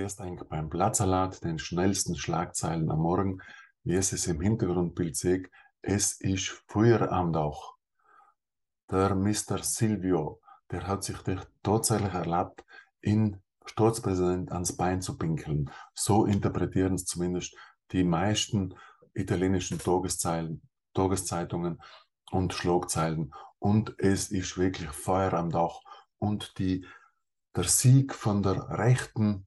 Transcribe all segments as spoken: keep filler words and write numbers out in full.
zuerst eigentlich beim Blattsalat, den schnellsten Schlagzeilen am Morgen, wie es es im Hintergrundbild sieht. Es ist Feuer am Dach. Der Mister Silvio, der hat sich tatsächlich erlaubt, in Staatspräsident ans Bein zu pinkeln. So interpretieren es zumindest die meisten italienischen Tageszeilen, Tageszeitungen und Schlagzeilen. Und es ist wirklich Feuer am Dach. Und die, der Sieg von der rechten,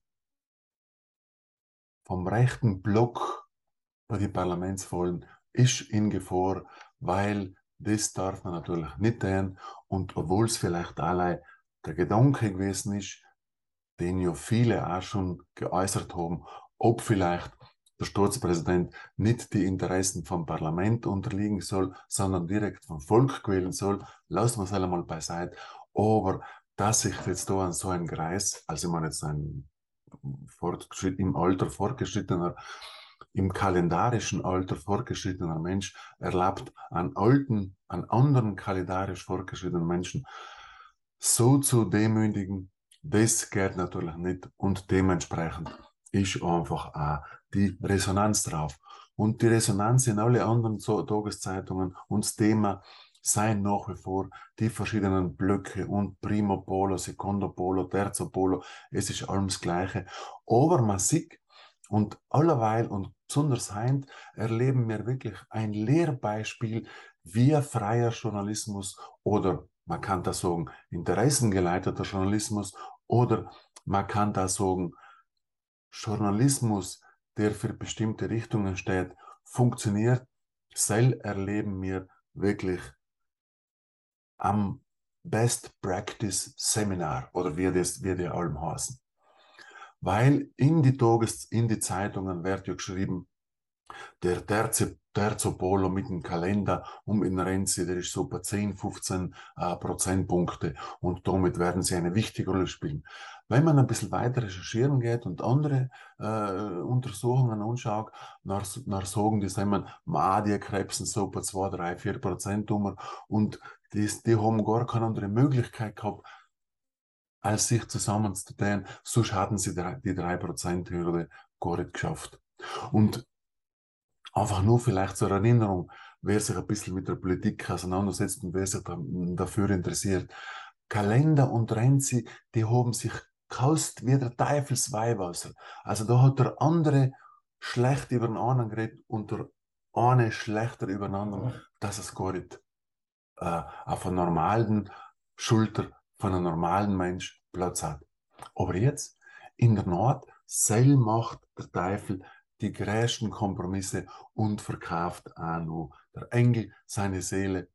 vom rechten Block bei den Parlamentswahlen ist in Gefahr, weil das darf man natürlich nicht tun. Und obwohl es vielleicht allein der Gedanke gewesen ist, den ja viele auch schon geäußert haben, ob vielleicht der Staatspräsident nicht die Interessen vom Parlament unterliegen soll, sondern direkt vom Volk gewählt soll, lassen wir es einmal beiseite. Aber dass sich jetzt da an so ein Kreis, also ich meine jetzt ein im Alter fortgeschrittener, im kalendarischen Alter fortgeschrittener Mensch erlaubt, an alten, an anderen kalendarisch fortgeschrittenen Menschen so zu demütigen, das geht natürlich nicht und dementsprechend ist einfach auch die Resonanz drauf. Und die Resonanz in alle anderen Tageszeitungen und das Thema seien nach wie vor die verschiedenen Blöcke und Primo Polo, Secondo Polo, Terzo Polo, es ist allem das Gleiche. Aber man sieht und allerweil und besonders heint erleben wir wirklich ein Lehrbeispiel, wie freier Journalismus oder man kann da sagen, interessengeleiteter Journalismus oder man kann da sagen, Journalismus, der für bestimmte Richtungen steht, funktioniert. Sel erleben wir wirklich am Best Practice Seminar oder wie das, wie die allem heißen. Weil in die Tages, in die Zeitungen wird ja geschrieben, der Terzo, Terzo Polo mit dem Kalender um in Renzi, der ist so bei zehn, fünfzehn äh, Prozentpunkte und damit werden sie eine wichtige Rolle spielen. Wenn man ein bisschen weiter recherchieren geht und andere äh, Untersuchungen anschaut, nach, nach sagen die sagen, ma, die krebsen so bei zwei, drei, vier Prozent um und die, die haben gar keine andere Möglichkeit gehabt, als sich zusammenzutun, sonst hatten sie die drei Prozent Hürde gar nicht geschafft. Und einfach nur vielleicht zur Erinnerung, wer sich ein bisschen mit der Politik auseinandersetzt und wer sich dafür interessiert. Kalender und Renzi, die haben sich kaust wie der Teufelsweihwasser. Also da hat der andere schlecht über den anderen geredet und der eine schlechter über den anderen, dass es gar nicht äh, auf einer normalen Schulter von einem normalen Mensch Platz hat. Aber jetzt, in der Naht, sel macht der Teufel die größten Kompromisse und verkauft auch nur der Engel seine Seele.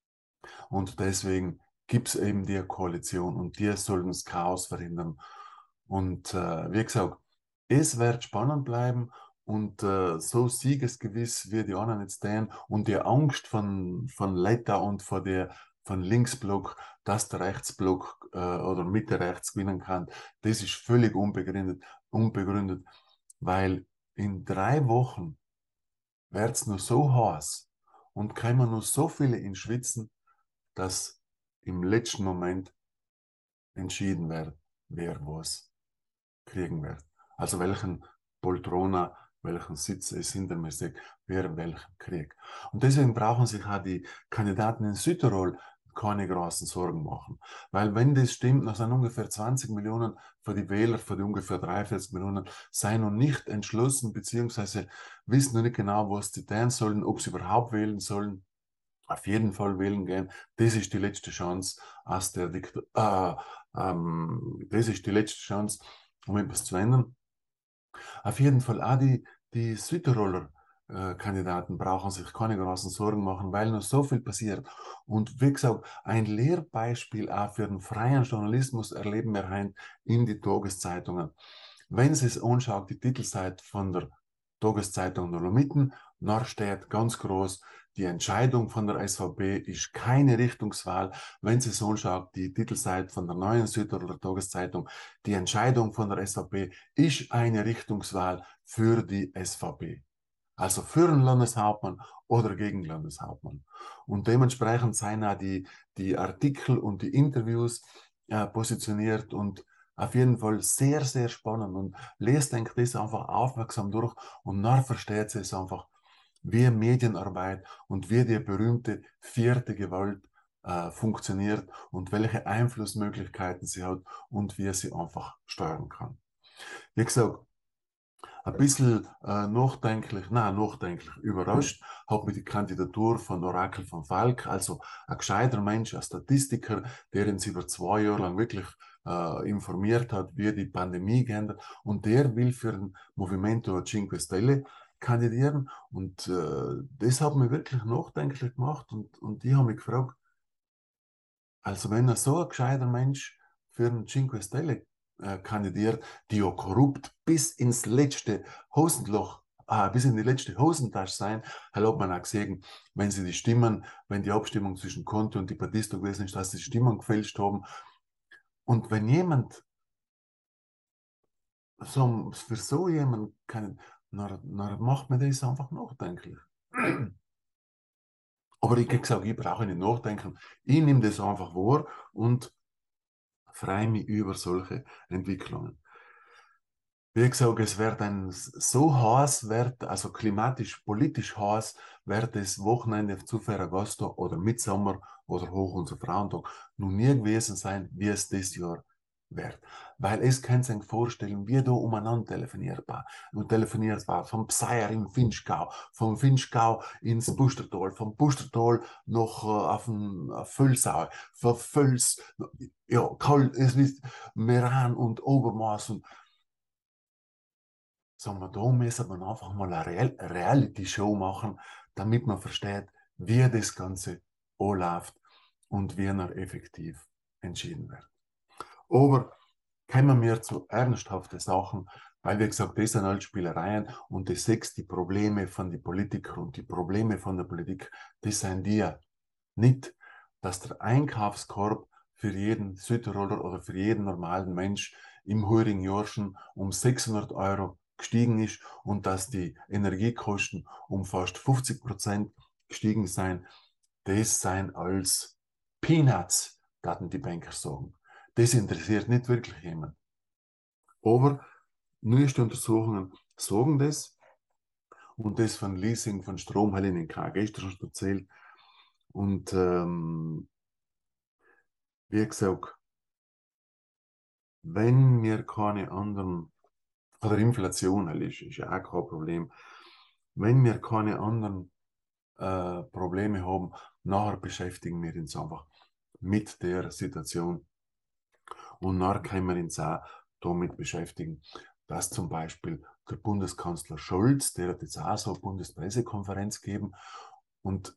Und deswegen gibt es eben die Koalition und die sollen das Chaos verhindern. Und äh, wie gesagt, es wird spannend bleiben und äh, so siegesgewiss wie die anderen jetzt stehen und die Angst von, von Letta und von der von Linksblock, dass der Rechtsblock äh, oder Mitte rechts gewinnen kann, das ist völlig unbegründet, unbegründet, weil in drei Wochen wird es nur so heiß und kommen nur so viele in Schwitzen, dass im letzten Moment entschieden wird, wer was kriegen wird. Also welchen Poltrona, welchen Sitz es hinter mir sieht, wer welchen kriegt. Und deswegen brauchen sich auch die Kandidaten in Südtirol keine großen Sorgen machen. Weil wenn das stimmt, dann sind ungefähr zwanzig Millionen für die Wähler, für die ungefähr dreiundvierzig Millionen, seien noch nicht entschlossen, beziehungsweise wissen noch nicht genau, was sie tun sollen, ob sie überhaupt wählen sollen. Auf jeden Fall wählen gehen. Das ist die letzte Chance, aus der Dikta äh, ähm, das ist die letzte Chance, um etwas zu ändern. Auf jeden Fall auch die, die Südtiroler äh, Kandidaten brauchen sich keine großen Sorgen machen, weil noch so viel passiert. Und wie gesagt, ein Lehrbeispiel auch für den freien Journalismus erleben wir heute in die Tageszeitungen. Wenn Sie es anschaut, die Titelseite von der Tageszeitung Dolomiten, da steht ganz groß, die Entscheidung von der S V P ist keine Richtungswahl. Wenn Sie es anschaut, die Titelseite von der neuen Südtiroler Tageszeitung, die Entscheidung von der S V P ist eine Richtungswahl für die S V P. Also für den Landeshauptmann oder gegen Landeshauptmann. Und dementsprechend seien auch die, die Artikel und die Interviews äh, positioniert und Auf jeden Fall sehr, sehr spannend und lest, denke das einfach aufmerksam durch und dann versteht es einfach, wie Medienarbeit und wie die berühmte vierte Gewalt äh, funktioniert und welche Einflussmöglichkeiten sie hat und wie sie einfach steuern kann. Wie gesagt, ein bisschen äh, nachdenklich, nein, nachdenklich überrascht hat mich die Kandidatur von Orakel von Falk, also ein gescheiter Mensch, ein Statistiker, der uns über zwei Jahre lang wirklich äh, informiert hat, wie die Pandemie geändert, und der will für ein Movimento Cinque Stelle kandidieren, und äh, das hat mich wirklich nachdenklich gemacht, und, und ich habe mich gefragt, also wenn er so ein gescheiter Mensch für ein Cinque Stelle äh, kandidiert, die ja korrupt bis ins letzte Hosenloch, äh, bis in die letzte Hosentasche sein, halt hat man auch gesehen, wenn sie die Stimmen, wenn die Abstimmung zwischen Conte und die Battisto gewesen ist, dass sie die Stimmen gefälscht haben. Und wenn jemand so, für so jemanden kann, dann, dann macht man das einfach nachdenklich. Aber ich habe gesagt, ich brauche nicht nachdenken. Ich nehme das einfach wahr und freue mich über solche Entwicklungen. Wie gesagt, es wird ein so heiß, wird, also klimatisch, politisch heiß, wird das Wochenende zu Ferragosto oder Mitsommer oder hoch unser Frauentag noch nie gewesen sein, wie es dieses Jahr wird. Weil es kann sich vorstellen, wie da umeinander telefoniert war. Und telefoniert war vom Pseier im Finchgau, vom Finchgau ins Pustertal, vom Pustertal noch äh, auf den Völsau, von Völs, ja, kalt, es ist Meran und Obermaß und sagen wir, da müssen wir einfach mal eine Real Reality-Show machen, damit man versteht, wie das Ganze anläuft und wie er effektiv entschieden wird. Aber kommen wir zu ernsthaften Sachen, weil, wie gesagt, das sind alles Spielereien und das sechs die Probleme von den Politikern und die Probleme von der Politik, das sind die nicht, dass der Einkaufskorb für jeden Südtiroler oder für jeden normalen Mensch im heurigen Jahr schon um sechshundert Euro gestiegen ist und dass die Energiekosten um fast fünfzig Prozent gestiegen sind. Das sind als Peanuts, würden die Banker sagen. Das interessiert nicht wirklich jemand. Aber neueste Untersuchungen sagen das, und das von Leasing von Strom habe ich Ihnen gestern schon erzählt. Und ähm, wie gesagt, wenn wir keine anderen, oder Inflation halt ist, ist ja auch kein Problem, wenn wir keine anderen äh, Probleme haben, nachher beschäftigen wir uns einfach mit der Situation, und nachher können wir uns auch damit beschäftigen, dass zum Beispiel der Bundeskanzler Scholz, der hat jetzt auch so eine Bundespressekonferenz gegeben, und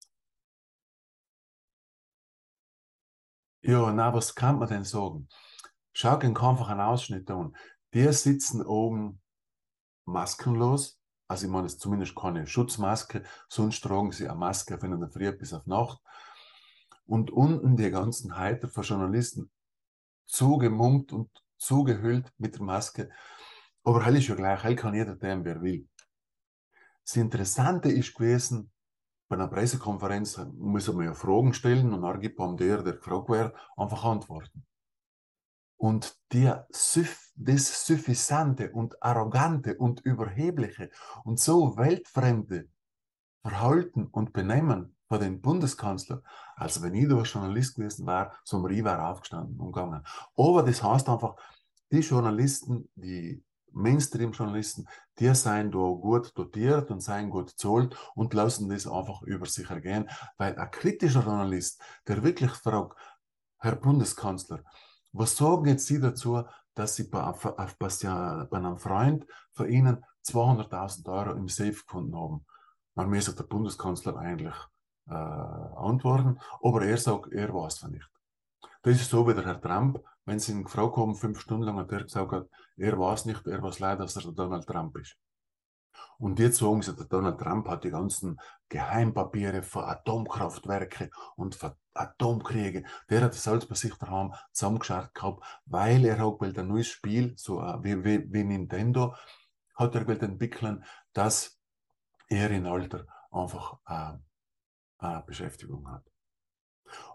ja, na, was kann man denn sagen? Schau dir einfach einen Ausschnitt an. Die sitzen oben maskenlos, also ich meine, es ist zumindest keine Schutzmaske, sonst tragen sie eine Maske von der Früh bis auf Nacht. Und unten die ganzen Heiter von Journalisten zugemummt und zugehüllt mit der Maske. Aber hell ist ja gleich, hell kann jeder tun, wer will. Das Interessante ist gewesen, bei einer Pressekonferenz muss man ja Fragen stellen und dann gibt man der, der gefragt wird, einfach Antworten. Und die, das suffisante und arrogante und überhebliche und so weltfremde Verhalten und Benehmen von den Bundeskanzler, als wenn ich da Journalist gewesen wäre, so ich wäre aufgestanden und gegangen. Aber das heißt einfach, die Journalisten, die Mainstream-Journalisten, die seien da gut dotiert und seien gut gezahlt und lassen das einfach über sich ergehen, weil ein kritischer Journalist, der wirklich fragt, Herr Bundeskanzler, was sagen jetzt Sie dazu, dass Sie bei, auf, auf, bei einem Freund von Ihnen zweihunderttausend Euro im Safe gefunden haben? Man müsste der Bundeskanzler eigentlich äh, antworten, aber er sagt, er weiß es nicht. Das ist so wie der Herr Trump, wenn Sie ihn gefragt haben, fünf Stunden lang, hat er gesagt, hat, er weiß nicht, er weiß leider, dass er der Donald Trump ist. Und jetzt sagen sie, der Donald Trump hat die ganzen Geheimpapiere für Atomkraftwerke und für Atomkriege, der hat das alles bei sich daheim zusammengeschaut gehabt, weil er auch ein neues Spiel, so uh, wie, wie, wie Nintendo, hat er gewollt entwickeln, dass er in Alter einfach uh, uh, Beschäftigung hat.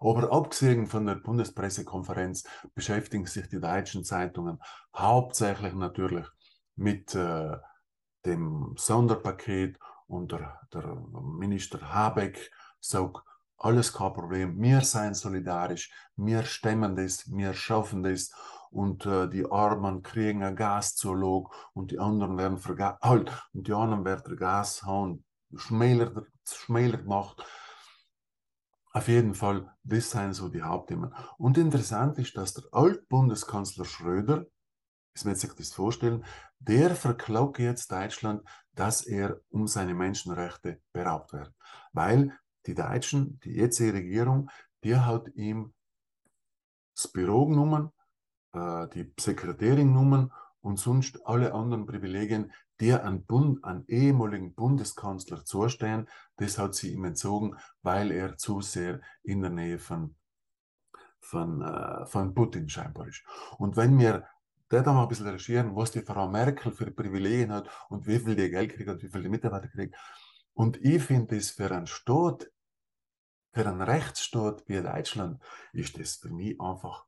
Aber abgesehen von der Bundespressekonferenz beschäftigen sich die deutschen Zeitungen hauptsächlich natürlich mit äh, dem Sonderpaket und der, der Minister Habeck sagt, alles kein Problem, wir seien solidarisch, wir stemmen das, wir schaffen das und äh, die Armen kriegen ein Gaszulog und die anderen werden verga halt, und die anderen werden Gas haben, schmäler, schmäler gemacht. Auf jeden Fall, das seien so die Hauptthemen. Und interessant ist, dass der Altbundeskanzler Schröder, ich muss sich das vorstellen, der verklagt jetzt Deutschland, dass er um seine Menschenrechte beraubt wird. Weil die Deutschen, die jetzige Regierung, die hat ihm das Büro genommen, äh, die Sekretärin genommen und sonst alle anderen Privilegien, die an, Bund, an ehemaligen Bundeskanzler zustehen, das hat sie ihm entzogen, weil er zu sehr in der Nähe von, von, äh, von Putin scheinbar ist. Und wenn wir da mal ein bisschen recherchieren, was die Frau Merkel für Privilegien hat und wie viel die Geld kriegt und wie viel die Mitarbeiter kriegt. Und ich finde das für einen Staat, für einen Rechtsstaat wie Deutschland, ist das für mich einfach,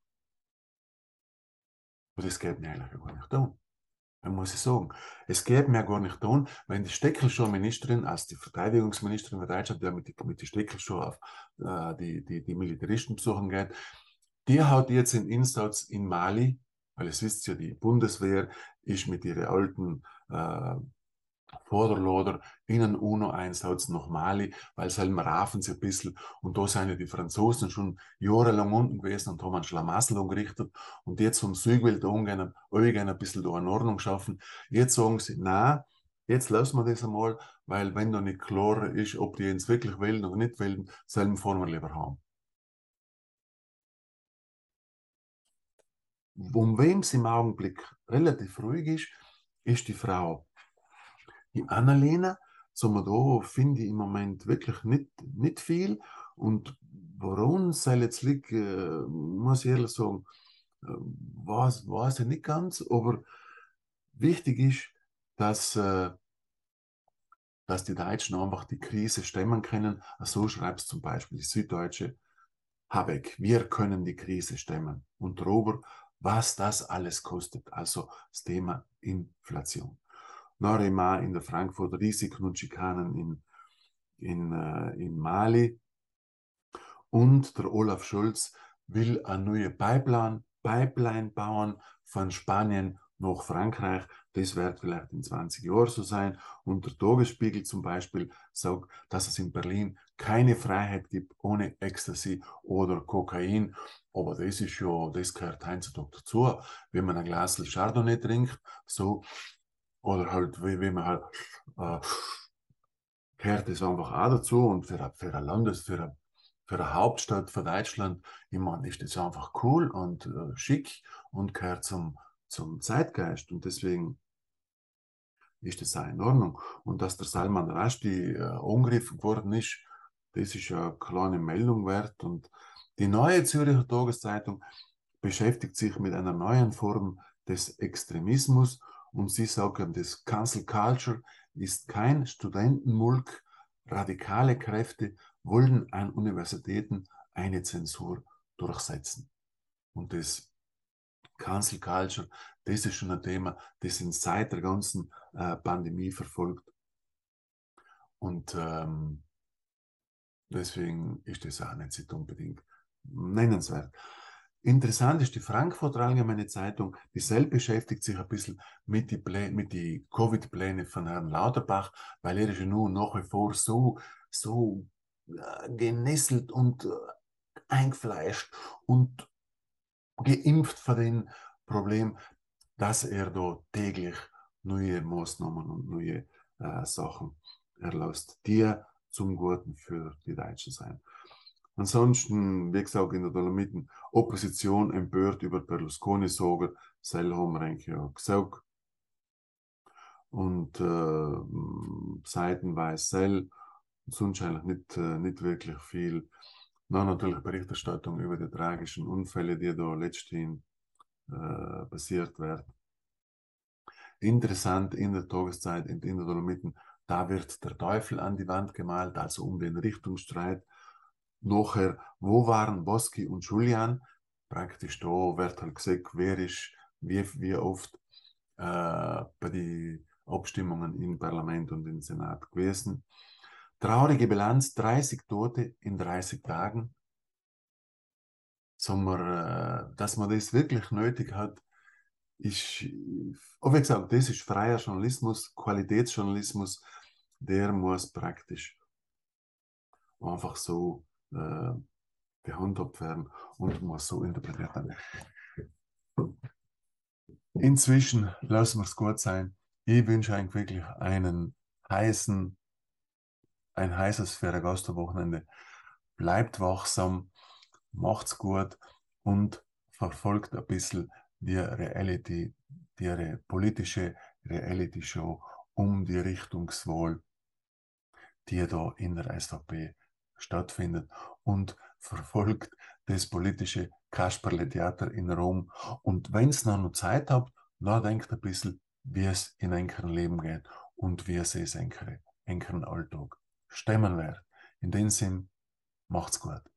das geht mir eigentlich gar nicht tun. Dann muss ich sagen, es geht mir gar nicht tun, wenn die Steckelschuh-Ministerin, als die Verteidigungsministerin von Deutschland, die mit, die, mit die Steckelschuh auf äh, die, die, die Militaristen besuchen geht, die hat jetzt den Einsatz in Mali, weil es wisst ja, die Bundeswehr ist mit ihren alten äh, Vorderloder in einen UNO-Einsatz nach Mali, weil selber rafen sie ein bisschen. Und da sind ja die Franzosen schon jahrelang unten gewesen und haben einen Schlamassel angerichtet. Und jetzt vom Südwelt angehen, angehen, ein bisschen da in Ordnung schaffen. Jetzt sagen sie, na, jetzt lassen wir das einmal, weil wenn da nicht klar ist, ob die jetzt wirklich wählen oder nicht wählen, selben fahren wir lieber haben. Um wem es im Augenblick relativ ruhig ist, ist die Frau. Die Annalena, so da finde ich im Moment wirklich nicht, nicht viel. Und woran es jetzt liegt, äh, muss ich ehrlich sagen, äh, weiß, weiß ich nicht ganz. Aber wichtig ist, dass, äh, dass die Deutschen einfach die Krise stemmen können. So schreibt es zum Beispiel die Süddeutsche Habeck. Wir können die Krise stemmen. Und darüber, was das alles kostet. Also das Thema Inflation. Norima in der Frankfurt, Risiken und Schikanen in, in, äh, in Mali. Und der Olaf Scholz will eine neue Pipeline, Pipeline bauen von Spanien nach Frankreich. Das wird vielleicht in zwanzig Jahren so sein. Und der Tagesspiegel zum Beispiel sagt, dass es in Berlin keine Freiheit gibt ohne Ecstasy oder Kokain. Aber das ist ja, das gehört heutzutage dazu. Wenn man ein Glas Chardonnay trinkt, so, oder halt, wie, wie man halt, äh, gehört das einfach auch dazu. Und für, für ein Landes, für eine, für eine Hauptstadt von Deutschland, ich meine, ist das einfach cool und äh, schick und gehört zum, zum Zeitgeist. Und deswegen ist das auch in Ordnung. Und dass der Salman Rushdie äh, angegriffen worden ist, das ist ja eine kleine Meldung wert. Und die Neue Zürcher Tageszeitung beschäftigt sich mit einer neuen Form des Extremismus und sie sagen, das Cancel Culture ist kein Studentenmulk. Radikale Kräfte wollen an Universitäten eine Zensur durchsetzen. Und das Cancel Culture, das ist schon ein Thema, das uns seit der ganzen äh, Pandemie verfolgt. Und ähm, deswegen ist das auch nicht unbedingt nennenswert. Interessant ist die Frankfurter Allgemeine Zeitung, die selbst beschäftigt sich ein bisschen mit den mit die Covid-Plänen von Herrn Lauterbach, weil er ist ja nun nach wie vor so, so äh, genesselt und äh, eingefleischt und geimpft vor dem Problem, dass er da täglich neue Maßnahmen und neue äh, Sachen erlässt, die zum Guten für die Deutschen sein. Ansonsten, wie gesagt, in der Dolomiten, Opposition empört über Berlusconi-Soger, Sell haben wir eigentlich ja gesagt. Und äh, seitenweise Sell, sonst eigentlich nicht, äh, nicht wirklich viel. Dann natürlich Berichterstattung über die tragischen Unfälle, die da letzthin äh, passiert werden. Interessant in der Tageszeit, in, in der Dolomiten, da wird der Teufel an die Wand gemalt, also um den Richtungsstreit. Nachher, wo waren Boski und Julian? Praktisch da wird halt gesagt, wer ist wie, wie oft äh, bei den Abstimmungen im Parlament und im Senat gewesen. Traurige Bilanz, dreißig Tote in dreißig Tagen. Sagen wir, äh, dass man das wirklich nötig hat, ist, aber wie gesagt, das ist freier Journalismus, Qualitätsjournalismus, der muss praktisch einfach so äh, gehandhabt werden und muss so interpretiert werden. Inzwischen lassen wir es gut sein. Ich wünsche euch wirklich einen heißen, ein heißes Ferragosto-Wochenende. Bleibt wachsam, macht's gut und verfolgt ein bisschen die Reality, die re politische Reality-Show um die Richtungswahl, die da in der S V P stattfindet, und verfolgt das politische Kasperle-Theater in Rom. Und wenn es noch Zeit habt, dann denkt ein bisschen, wie es in einem Leben geht und wie es ist in einem Alltag stemmen wird. In dem Sinn, macht's gut.